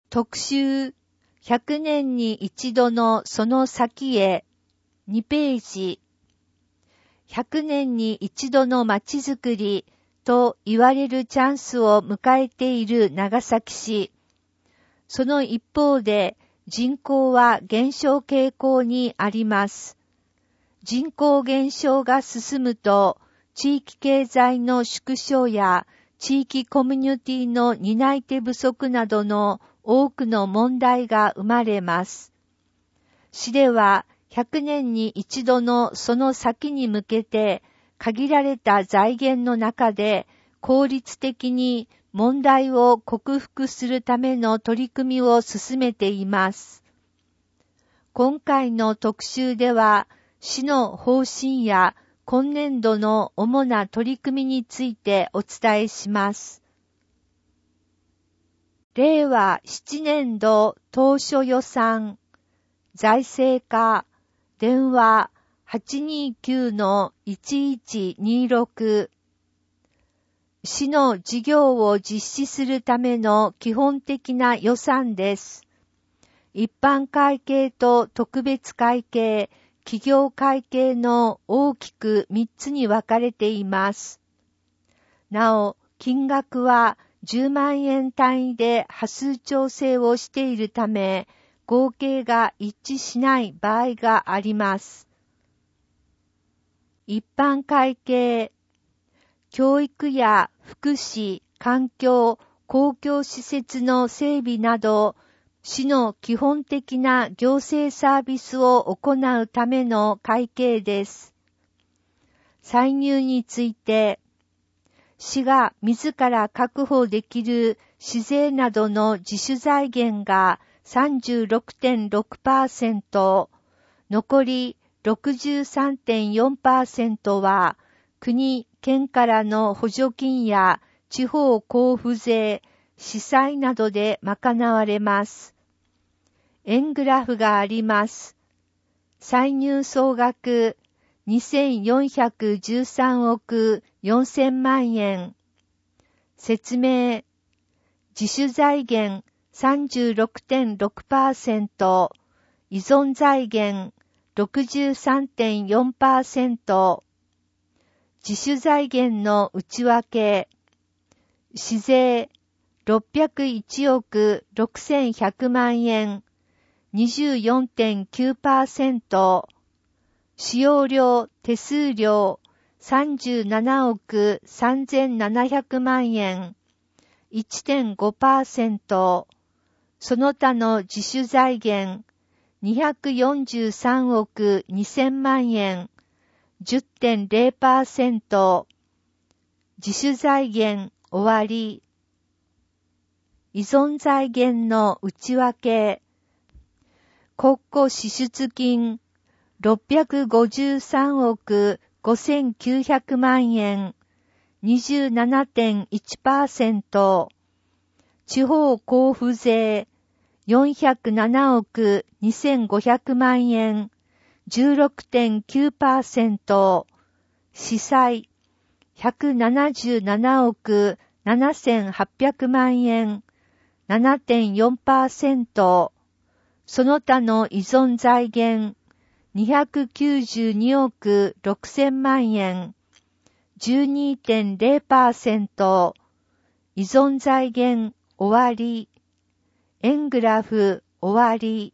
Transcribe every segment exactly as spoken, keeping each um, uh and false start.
特集ひゃくねんに一度のその先へにページ。ひゃくねんに一度のまちづくりと言われるチャンスを迎えている長崎市。その一方で人口は減少傾向にあります。人口減少が進むと地域経済の縮小や地域コミュニティの担い手不足などの多くの問題が生まれます。市ではひゃくねんに一度のその先に向けて限られた財源の中で効率的に問題を克服するための取り組みを進めています。今回の特集では市の方針や今年度の主な取り組みについてお伝えします。れいわななねん度当初予算財政課電話 はちにーきゅうのいちいちにーろく 市の事業を実施するための基本的な予算です。一般会計と特別会計、企業会計の大きくみっつに分かれています。なお、金額はじゅうまんえん単位で波数調整をしているため、合計が一致しない場合があります。一般会計、教育や福祉、環境、公共施設の整備など、市の基本的な行政サービスを行うための会計です。歳入について、市が自ら確保できる市税などの自主財源が さんじゅうろくてんろくパーセント、残り ろくじゅうさんてんよんパーセント は国、県からの補助金や地方交付税、市債などで賄われます。円グラフがあります。歳入総額にせんよんひゃくじゅうさんおくよんせんまんえん。説明。自主財源 さんじゅうろくてんろくパーセント、依存財源 ろくじゅうさんてんよんパーセント。自主財源の内訳。市税ろっぴゃくいちおくろくせんひゃくまんえん。にじゅうよんてんきゅうパーセント。使用料、手数料、さんじゅうななおくさんぜんななひゃくまんえん、いってんごパーセント。その他の自主財源、にひゃくよんじゅうさんおくにせんまんえん、じゅってんれいパーセント。自主財源終わり。依存財源の内訳。国庫支出金ろっぴゃくごじゅうさんおくごせんきゅうひゃくまんえん にじゅうななてんいちパーセント。地方交付税よんひゃくななおくにせんごひゃくまんえん じゅうろくてんきゅうパーセント。市債ひゃくななじゅうななおくななせんはっぴゃくまんえん ななてんよんパーセント。その他の依存財源にひゃくきゅうじゅうにおくろくせんまんえん じゅうにてんれいパーセント。依存財源終わり。円グラフ終わり。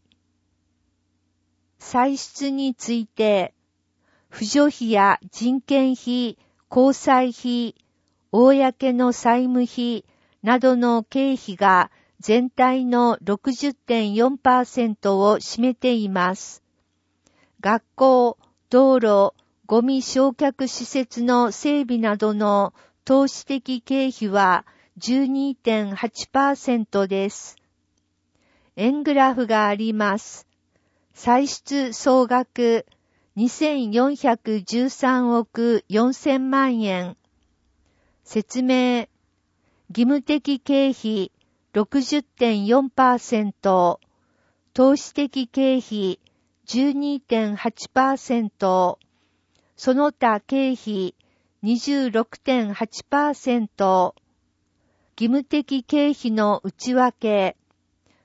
歳出について、扶助費や人件費、交際費、公の債務費などの経費が全体の ろくじゅってんよんパーセント を占めています。学校、道路、ゴミ焼却施設の整備などの投資的経費は じゅうにてんはちパーセント です。円グラフがあります。歳出総額にせんよんひゃくじゅうさんおくよんせんまんえん。説明。義務的経費 ろくじゅってんよんパーセント、投資的経費 じゅうにてんはちパーセント、その他経費 にじゅうろくてんはちパーセント、義務的経費の内訳、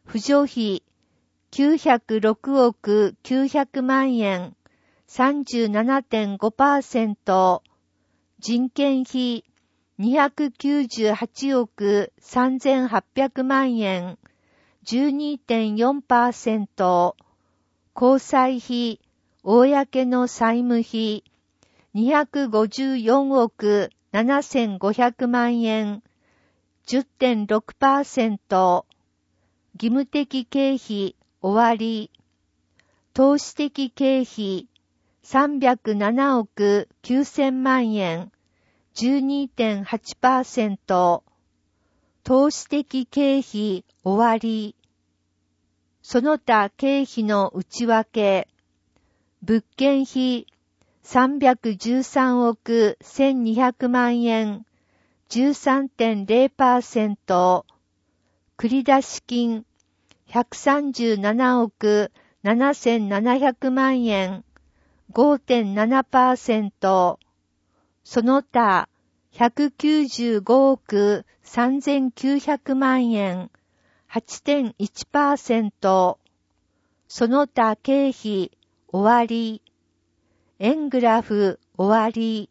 扶助費きゅうひゃくろくおくきゅうひゃくまんえん さんじゅうななてんごパーセント、人件費にひゃくきゅうじゅうはちおくさんぜんはっぴゃくまんえん じゅうにてんよんパーセント、交際費、公の債務費にひゃくごじゅうよんおくななせんごひゃくまんえん じゅってんろくパーセント、義務的経費終わり、投資的経費さんびゃくななおくきゅうせんまんえん じゅうにてんはちパーセント、投資的経費終わり、その他経費の内訳、物件費さんびゃくじゅうさんおくせんにひゃくまんえん じゅうさんてんれいパーセント、繰出金ひゃくさんじゅうななおくななせんななひゃくまんえん ごてんななパーセント、その他ひゃくきゅうじゅうごおくさんぜんきゅうひゃくまんえん はちてんいちパーセント、その他経費終わり、円グラフ終わり。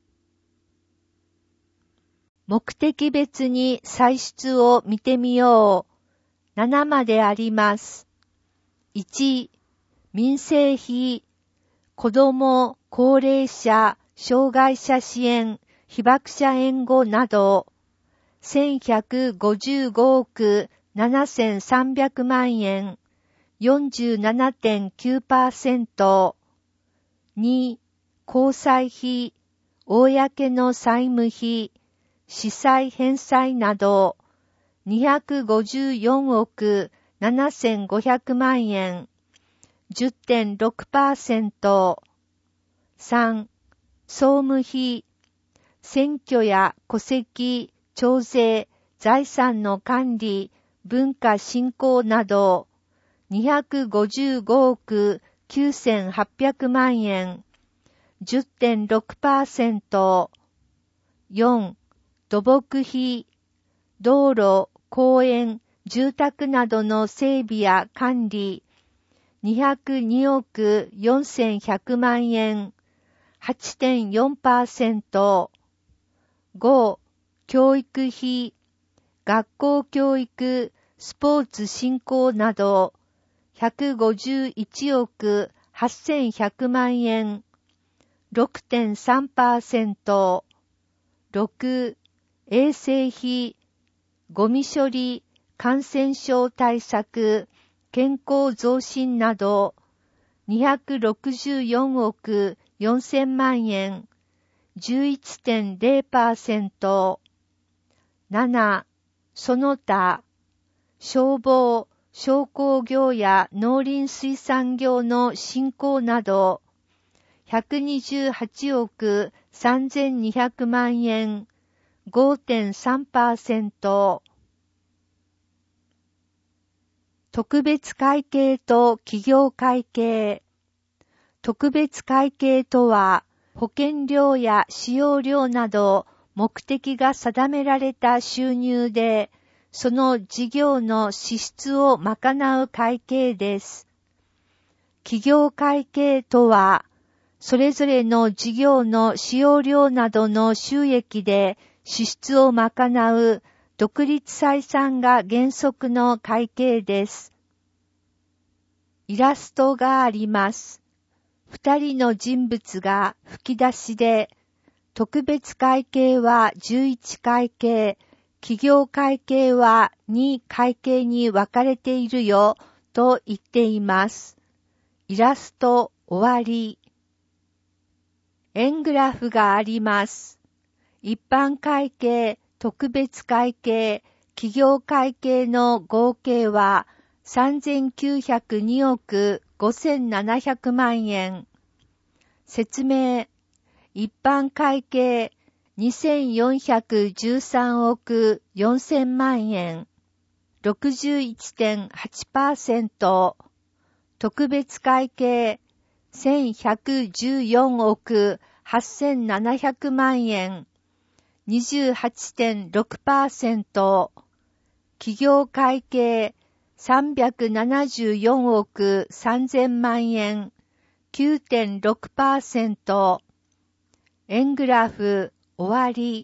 目的別に歳出を見てみよう。ななまであります。いち、民生費、子ども、高齢者、障害者支援、被爆者援護など、せんひゃくごじゅうごおくななせんさんびゃくまんえん、よんじゅうななてんきゅうパーセント。に、交際費、公の債務費、資債返済など、にひゃくごじゅうよんおくななせんごひゃくまんえん、じゅってんろくパーセント。さん、総務費、選挙や戸籍、徴税、財産の管理、文化振興など、にひゃくごじゅうごおくきゅうせんはっぴゃくまんえん、じゅってんろくパーセント。よん、土木費、道路、公園、住宅などの整備や管理、にひゃくにおくよんせんひゃくまんえん、はちてんよんパーセント。ご、教育費、学校教育、スポーツ振興など、ひゃくごじゅういちおくはっせんひゃくまんえん、ろくてんさんパーセント。ろく、衛生費、ゴミ処理、感染症対策、健康増進など、にひゃくろくじゅうよんおくよんせんまんえん、じゅういってんれいパーセント。なな、その他、消防、商工業や農林水産業の振興など、ひゃくにじゅうはちおくさんぜんにひゃくまんえん、ごてんさんパーセント。特別会計と企業会計。特別会計とは、保険料や使用料など目的が定められた収入で、その事業の支出を賄う会計です。企業会計とは、それぞれの事業の使用料などの収益で支出を賄う独立採算が原則の会計です。イラストがあります。二人の人物が吹き出しで、特別会計はじゅういち会計、企業会計はに会計に分かれているよと言っています。イラスト終わり。円グラフがあります。一般会計、特別会計、企業会計の合計はさんぜんきゅうひゃくにおくごせんななひゃくまんえん。説明。一般会計にせんよんひゃくじゅうさんおくよんせんまんえん。ろくじゅういってんはちパーセント。特別会計せんひゃくじゅうよんおくはっせんななひゃくまんえん。にじゅうはちてんろくパーセント。企業会計さんびゃくななじゅうよんおくさんぜんまんえん きゅうてんろくパーセント。円グラフ終わり。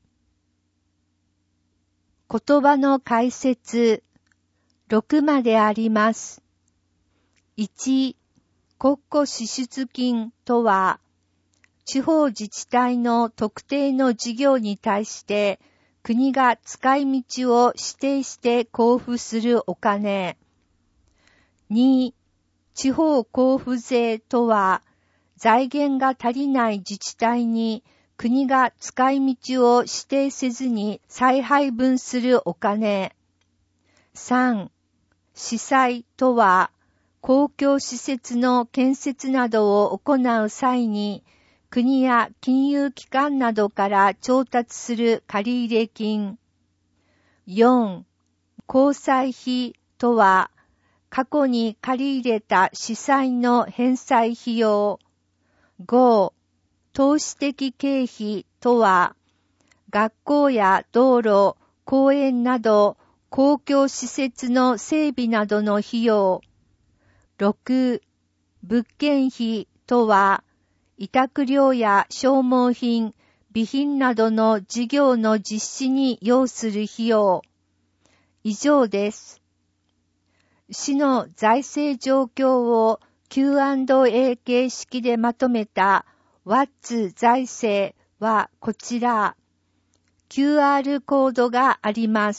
言葉の解説ろくまであります。いち、国庫支出金とは、地方自治体の特定の事業に対して国が使い道を指定して交付するお金。に、地方交付税とは、財源が足りない自治体に国が使い道を指定せずに再配分するお金。さん、市債とは、公共施設の建設などを行う際に、国や金融機関などから調達する借入金。よん、公債費とは、過去に借り入れた市債の返済費用。ご、投資的経費とは、学校や道路、公園など公共施設の整備などの費用。ろく、物件費とは、委託料や消耗品、備品などの事業の実施に要する費用。以上です。市の財政状況を キューアンドエー 形式でまとめた What's 財政はこちら。キューアール コードがあります。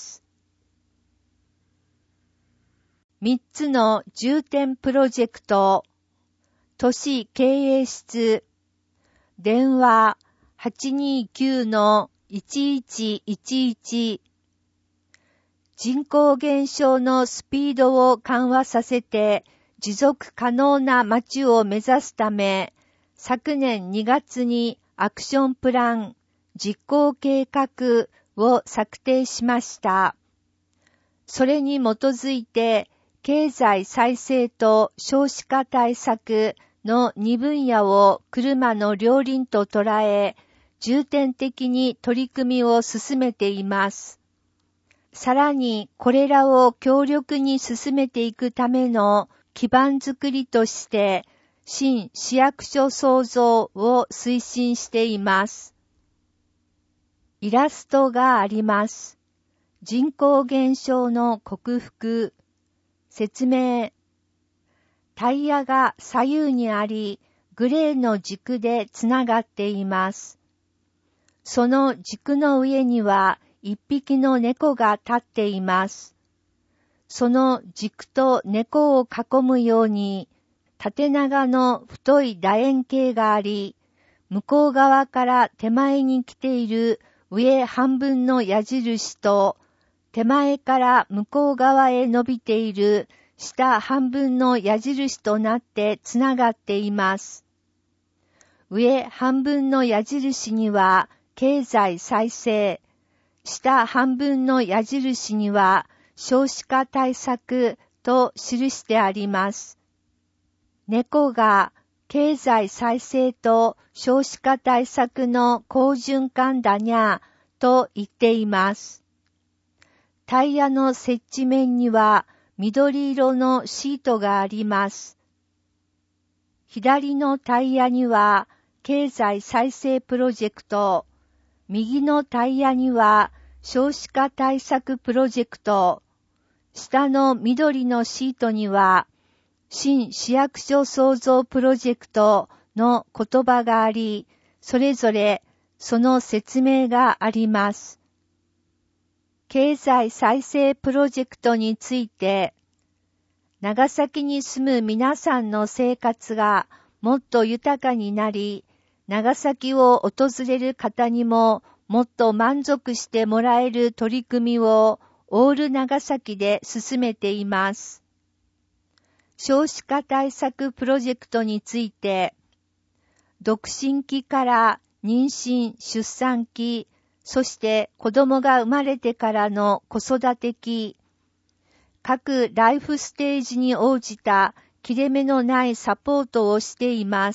みっつの重点プロジェクト。都市経営室。電話 はちにーきゅうのいちいちいちいち。人口減少のスピードを緩和させて持続可能な街を目指すため、昨年にがつにアクションプラン、実行計画を策定しました。それに基づいて、経済再生と少子化対策のに分野を車の両輪と捉え、重点的に取り組みを進めています。さらにこれらを強力に進めていくための基盤づくりとして、新市役所創造を推進しています。イラストがあります。人口減少の克服。説明。タイヤが左右にあり、グレーの軸でつながっています。その軸の上には一匹の猫が立っています。その軸と猫を囲むように、縦長の太い楕円形があり、向こう側から手前に来ている上半分の矢印と、手前から向こう側へ伸びている下半分の矢印となってつながっています。上半分の矢印には経済再生、下半分の矢印には少子化対策と記してあります。猫が経済再生と少子化対策の好循環だにゃーと言っています。タイヤの接地面には緑色のシートがあります。左のタイヤには経済再生プロジェクト、右のタイヤには少子化対策プロジェクト、下の緑のシートには新市役所創造プロジェクトの言葉があり、それぞれその説明があります。経済再生プロジェクトについて、長崎に住む皆さんの生活がもっと豊かになり、長崎を訪れる方にももっと満足してもらえる取り組みをオール長崎で進めています。少子化対策プロジェクトについて、独身期から妊娠・出産期、そして子供が生まれてからの子育て期、各ライフステージに応じた切れ目のないサポートをしています。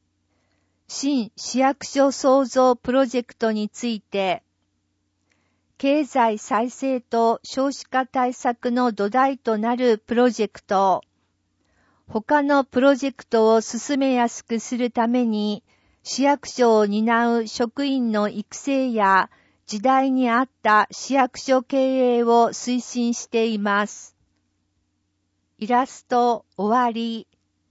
新市役所創造プロジェクトについて、 経済再生と少子化対策の土台となるプロジェクト。他のプロジェクトを進めやすくするために、市役所を担う職員の育成や時代に合った市役所経営を推進しています。イラスト終わり。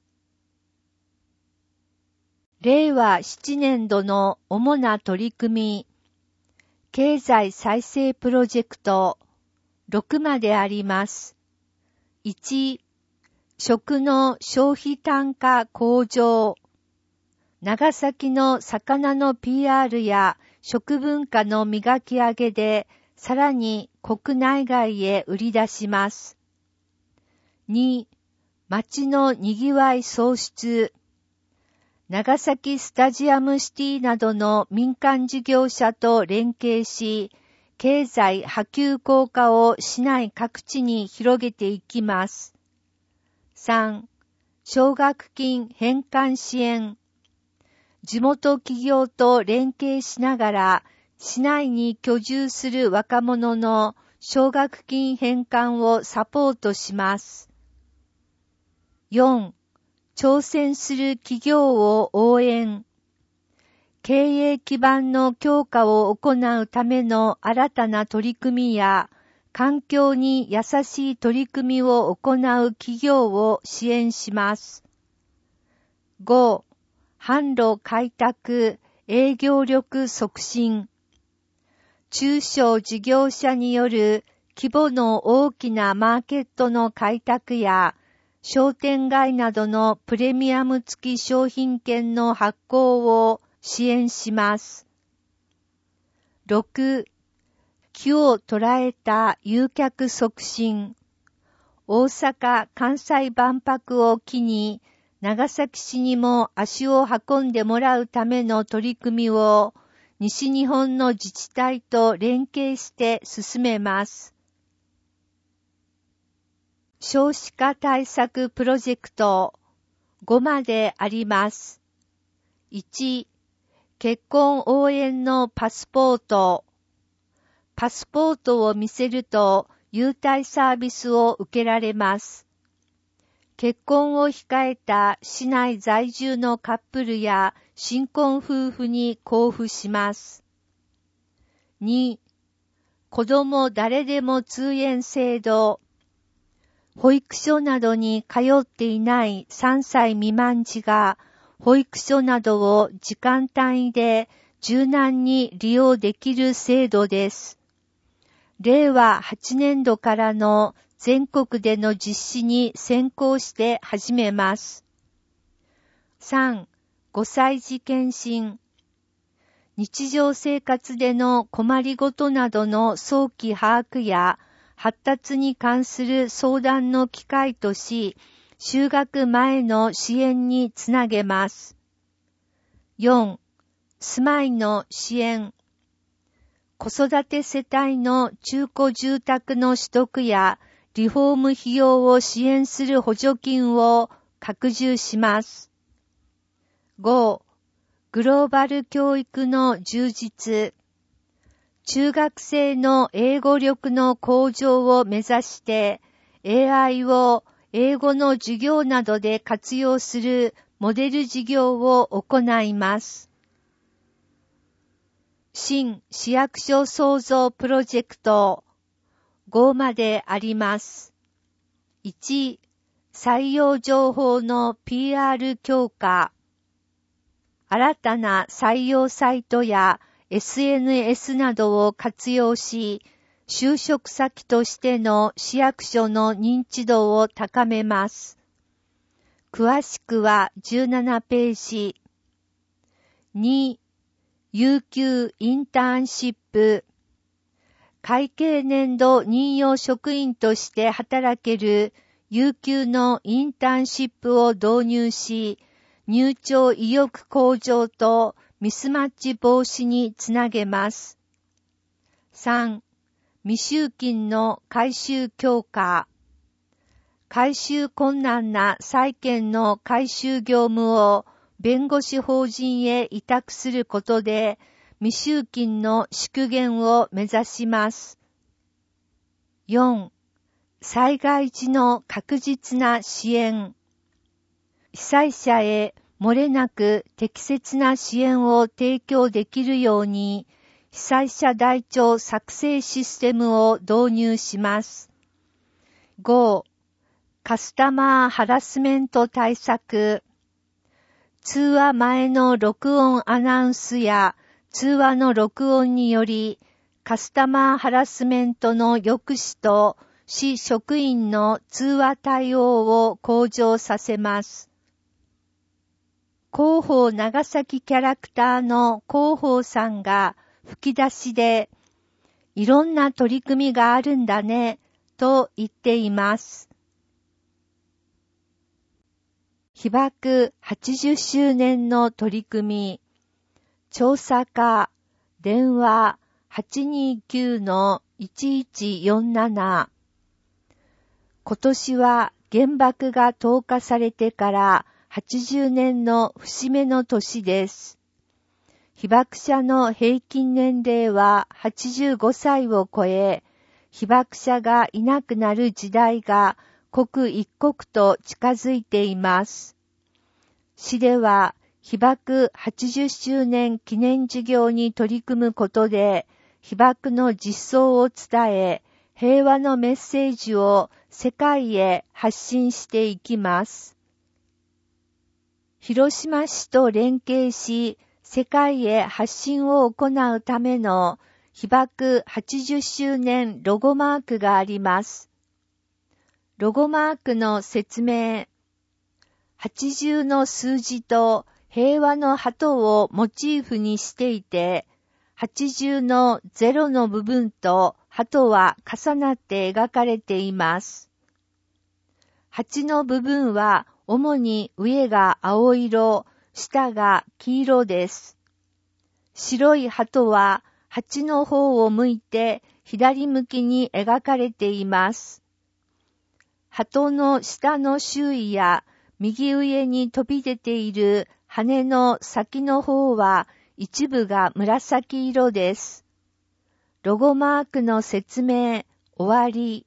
れいわななねんどの主な取り組み。経済再生プロジェクトろくまであります。いち、食の消費単価向上。長崎の魚の ピーアール や食文化の磨き上げで、さらに国内外へ売り出します。に、街のにぎわい創出。長崎スタジアムシティなどの民間事業者と連携し、経済波及効果を市内各地に広げていきます。さん、奨学金返還支援。地元企業と連携しながら、市内に居住する若者の奨学金返還をサポートします。よん、挑戦する企業を応援。経営基盤の強化を行うための新たな取り組みや、環境に優しい取り組みを行う企業を支援します。ご、販路開拓、営業力促進。中小事業者による規模の大きなマーケットの開拓や、商店街などのプレミアム付き商品券の発行を支援します。ろく、機を捉えた誘客促進。大阪・関西万博を機に、長崎市にも足を運んでもらうための取り組みを、西日本の自治体と連携して進めます。少子化対策プロジェクトごまであります。いち、結婚応援のパスポート。パスポートを見せると優待サービスを受けられます。結婚を控えた市内在住のカップルや新婚夫婦に交付します。に、子供誰でも通園制度。保育所などに通っていないさんさい未満児が保育所などを時間単位で柔軟に利用できる制度です。れいわはちねんどからの全国での実施に先行して始めます。さん、ごさい児検診。日常生活での困りごとなどの早期把握や発達に関する相談の機会とし、就学前の支援につなげます。よん、住まいの支援。子育て世帯の中古住宅の取得やリフォーム費用を支援する補助金を拡充します。ご、グローバル教育の充実。中学生の英語力の向上を目指して エーアイ を英語の授業などで活用するモデル事業を行います。新市役所創造プロジェクトごまであります。いち、採用情報の ピーアール 強化。新たな採用サイトやエスエヌエス などを活用し、就職先としての市役所の認知度を高めます。詳しくはじゅうななページ。に、有給インターンシップ。会計年度任用職員として働ける有給のインターンシップを導入し、入庁意欲向上とミスマッチ防止につなげます。さん、未収金の回収強化。回収困難な債権の回収業務を弁護士法人へ委託することで、 未集金の縮減を目指します。よん、災害時の確実な支援。被災者へ漏れなく適切な支援を提供できるように、被災者台帳作成システムを導入します。ご、カスタマーハラスメント対策。通話前の録音アナウンスや通話の録音により、カスタマーハラスメントの抑止と市職員の通話対応を向上させます。広報長崎キャラクターの広報さんが吹き出しで、いろんな取り組みがあるんだね、と言っています。被爆はちじゅっしゅうねんの取り組み、調査課、電話 はちにきゅうのいちいちよんなな。今年は原爆が投下されてからはちじゅうねんの節目の年です。被爆者の平均年齢ははちじゅうごさいを超え、被爆者がいなくなる時代が刻一刻と近づいています。市では被爆はちじゅっしゅうねん記念事業に取り組むことで、被爆の実相を伝え、平和のメッセージを世界へ発信していきます。広島市と連携し、世界へ発信を行うための被爆はちじゅっしゅうねんロゴマークがあります。ロゴマークの説明。はちじゅうの数字と平和の鳩をモチーフにしていて、はちじゅうのゼロの部分と鳩は重なって描かれています。はちの部分は主に上が青色、下が黄色です。白い鳩ははちの方を向いて左向きに描かれています。鳩の下の周囲や右上に飛び出ている羽の先の方は一部が紫色です。ロゴマークの説明、終わり。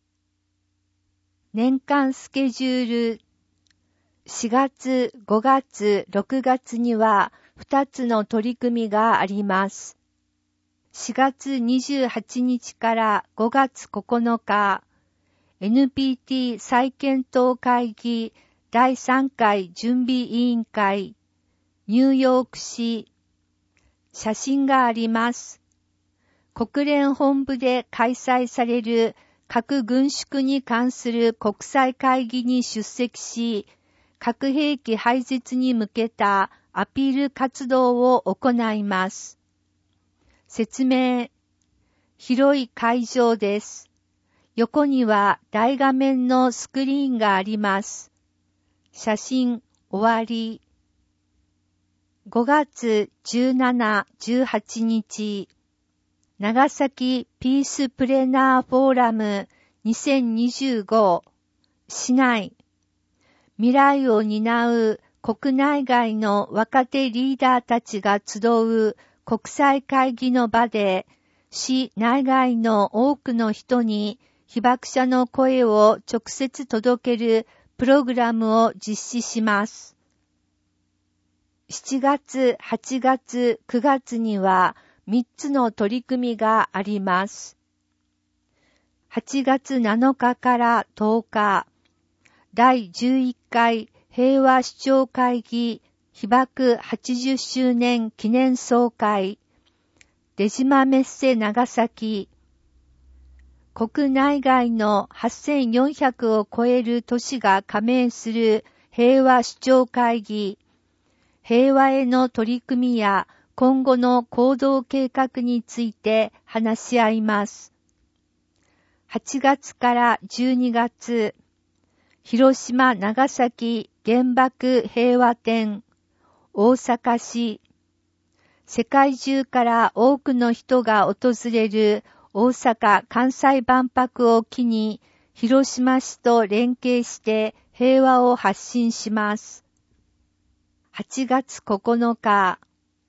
年間スケジュール。しがつ、ごがつ、ろくがつにはふたつの取り組みがあります。しがつにじゅうはちにちからごがつここのか、エヌピーティー 再検討会議だいさんかい準備委員会、ニューヨーク市。写真があります。国連本部で開催される核軍縮に関する国際会議に出席し、核兵器廃絶に向けたアピール活動を行います。説明。広い会場です。横には大画面のスクリーンがあります。写真、終わり。ごがつじゅうしち、じゅうはちにち、長崎ピースプレナーフォーラムにせんにじゅうご市内。未来を担う国内外の若手リーダーたちが集う国際会議の場で、市内外の多くの人に被爆者の声を直接届けるプログラムを実施します。しちがつ、はちがつ、くがつにはみっつの取り組みがあります。はちがつなのかからとおか、だいじゅういっかい平和首長会議被爆はちじゅっしゅうねん記念総会、出島メッセ長崎。国内外のはっせんよんひゃくを超える都市が加盟する平和首長会議、平和への取り組みや今後の行動計画について話し合います。はちがつからじゅうにがつ、広島長崎原爆平和展、大阪市。世界中から多くの人が訪れる大阪・関西万博を機に、広島市と連携して平和を発信します。はちがつここのか、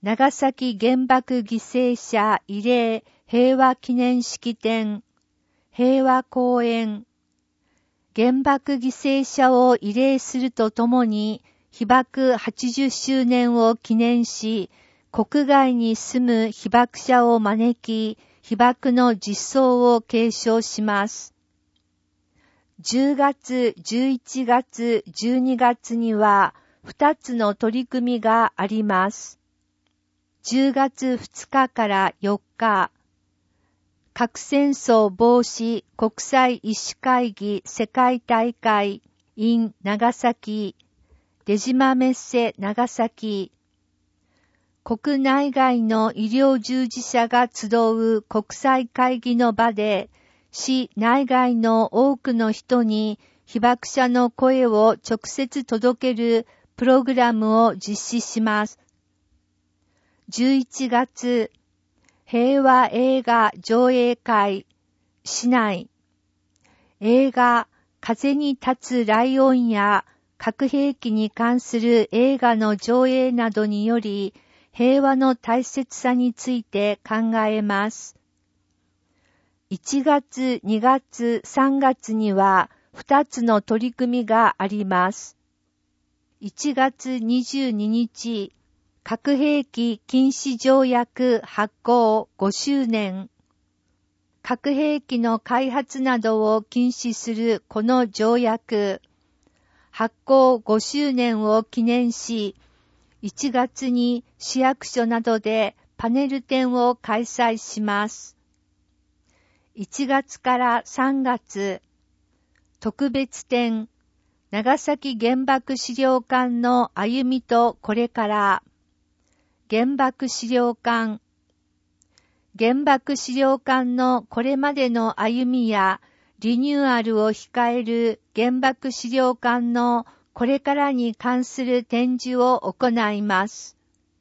長崎原爆犠牲者慰霊平和記念式典、平和公園、原爆犠牲者を慰霊するとともに、被爆はちじゅっしゅうねんを記念し、国外に住む被爆者を招き、被爆の実相を継承します。じゅうがつ、じゅういちがつ、じゅうにがつにはふたつの取り組みがあります。じゅうがつふつかからよっか、核戦争防止国際医師会議世界大会 in 長崎、出島メッセ長崎、国内外の医療従事者が集う国際会議の場で、市内外の多くの人に被爆者の声を直接届けるプログラムを実施します。じゅういちがつ、平和映画上映会、市内。映画、風に立つライオンや核兵器に関する映画の上映などにより、平和の大切さについて考えます。いちがつ、にがつ、さんがつにはふたつの取り組みがあります。いちがつにじゅうににち、核兵器禁止条約発効ごしゅうねん。核兵器の開発などを禁止するこの条約、発効ごしゅうねんを記念し、いちがつに市役所などでパネル展を開催します。いちがつからさんがつ、特別展、長崎原爆資料館の歩みとこれから、原爆資料館。原爆資料館のこれまでの歩みやリニューアルを控える原爆資料館のこれからに関する展示を行います。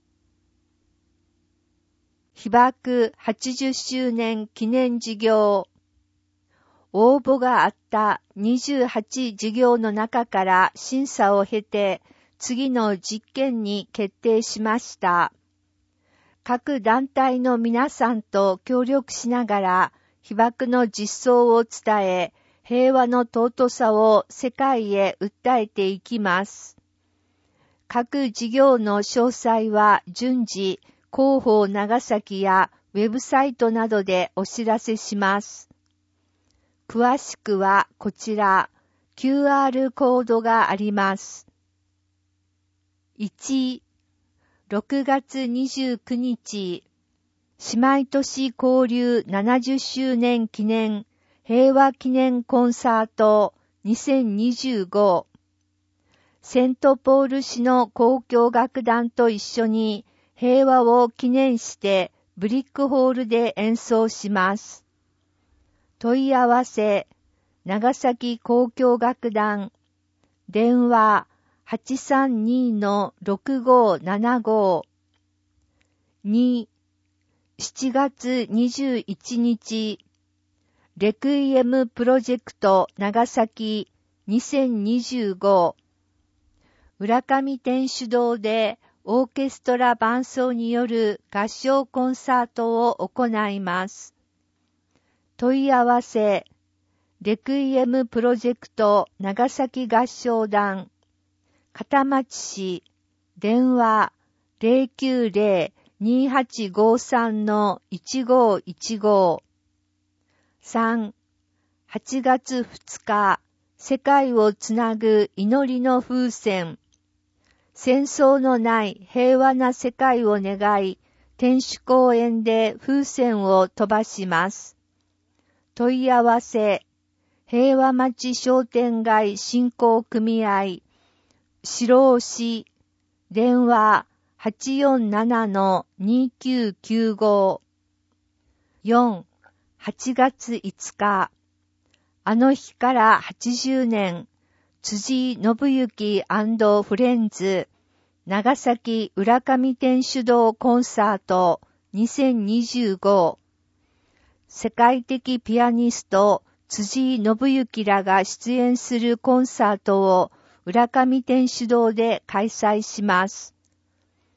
被爆はちじゅっしゅうねん記念事業。応募があったにじゅうはち事業の中から審査を経て次の実験に決定しました。各団体の皆さんと協力しながら被爆の実相を伝え、平和の尊さを世界へ訴えていきます。各事業の詳細は順次、広報長崎やウェブサイトなどでお知らせします。詳しくはこちら、キューアール コードがあります。いち、ろくがつにじゅうくにち、姉妹都市交流ななじゅっしゅうねん記念平和記念コンサートにせんにじゅうご。セントポール市の交響楽団と一緒に平和を記念してブリックホールで演奏します。問い合わせ、長崎交響楽団、電話はちさんにのろくごななご。に、しちがつにじゅういちにち、レクイエムプロジェクト長崎にせんにじゅうご。浦上天主堂でオーケストラ伴奏による合唱コンサートを行います。問い合わせ、レクイエムプロジェクト長崎合唱団、片町市、電話 ゼロきゅうゼロ にはちごさん のいちごいちご。さん、はちがつふつか、世界をつなぐ祈りの風船。戦争のない平和な世界を願い、天守公園で風船を飛ばします。問い合わせ、平和町商店街振興組合、白尾市、電話はちよんななのにきゅうきゅうご。よん、はちがついつか、あの日からはちじゅうねん、辻井信之&フレンズ、長崎浦上天主堂コンサートにせんにじゅうご。世界的ピアニスト辻井信之らが出演するコンサートを浦上天主堂で開催します。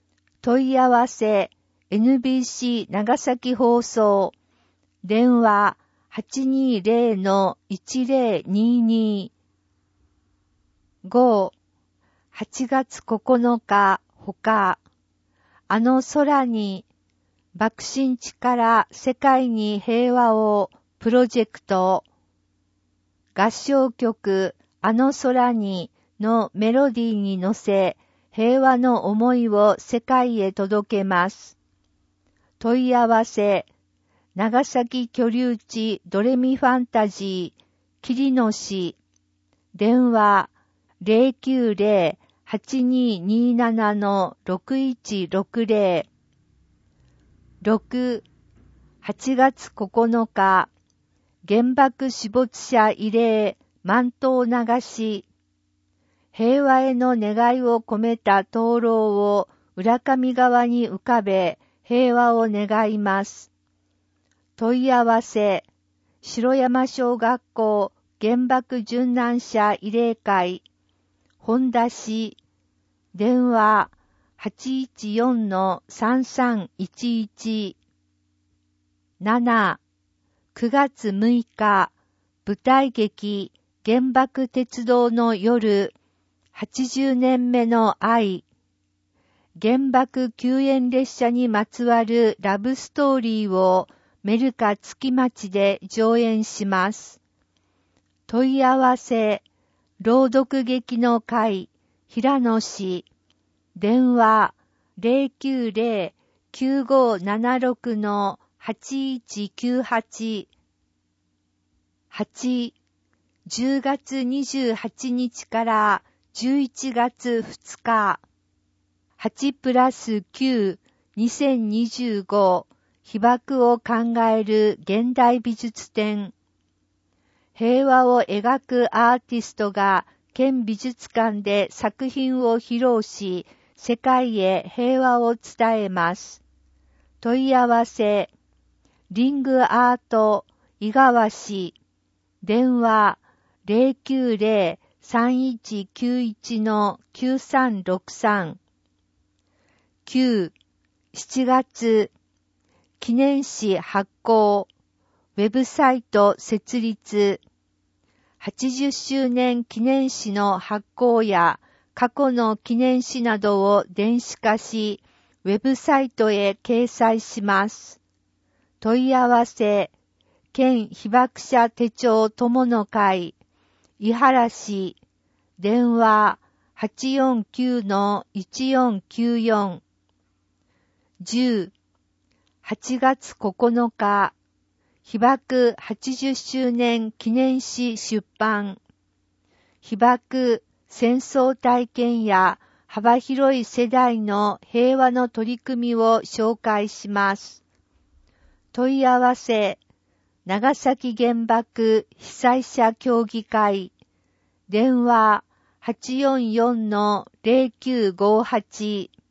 問い合わせ エヌビーシー 長崎放送電話 はちにーぜろのいちぜろにーにー ご、はちがつここのかほかあの空に爆心地から世界に平和をプロジェクト合唱曲あの空にのメロディーに乗せ平和の思いを世界へ届けます。問い合わせ長崎居留地ドレミファンタジー桐野市電話 ゼロきゅうゼロ はちにーにーなな のろくいちろくゼロ ろく、はちがつここのか原爆死没者慰霊万灯流し平和への願いを込めた灯籠を浦上側に浮かべ平和を願います。問い合わせ城山小学校原爆殉難者慰霊会本田市電話 はちいちよんのさんさんいちいち なな、くがつむいか舞台劇原爆鉄道の夜はちじゅうねんめの愛原爆救援列車にまつわるラブストーリーをメルカ月町で上演します。問い合わせ朗読劇の会平野市電話 ゼロきゅうゼロ きゅうごななろくのはちいちきゅうはち はち、じゅうがつにじゅうはちにちからじゅういちがつふつかはちプラスきゅう にせんにじゅうご被爆を考える現代美術展平和を描くアーティストが県美術館で作品を披露し世界へ平和を伝えます。問い合わせリングアート井川市電話 ゼロきゅうゼロ さんいちきゅういちのきゅうさんろくさん きゅう、しちがつ記念誌発行ウェブサイト設立はちじゅっしゅうねん記念誌の発行や過去の記念誌などを電子化しウェブサイトへ掲載します。問い合わせ県被爆者手帳友の会井原市電話 はちよんきゅうのいちよんきゅうよん じゅう、はちがつここのか被爆はちじゅっしゅうねん記念誌出版被爆戦争体験や幅広い世代の平和の取り組みを紹介します。問い合わせ長崎原爆被災者協議会電話 はちよんよんのゼロきゅうごはち